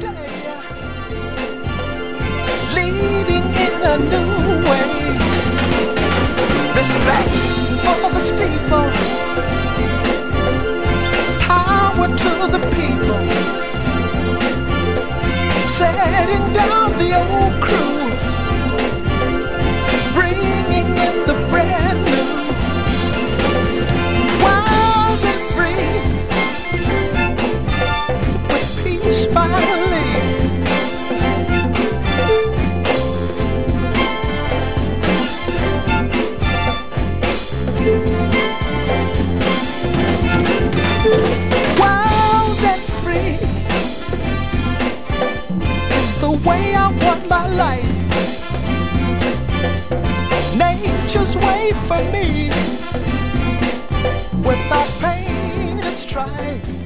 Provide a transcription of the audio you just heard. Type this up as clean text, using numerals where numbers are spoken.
day, leading in a new way. Respect for the steeple, power to the people, setting down the old crew, bringing in the brand new, wild and free, with peace finally. Wild and free is the way I want my life. Nature's way for me, without pain and strife.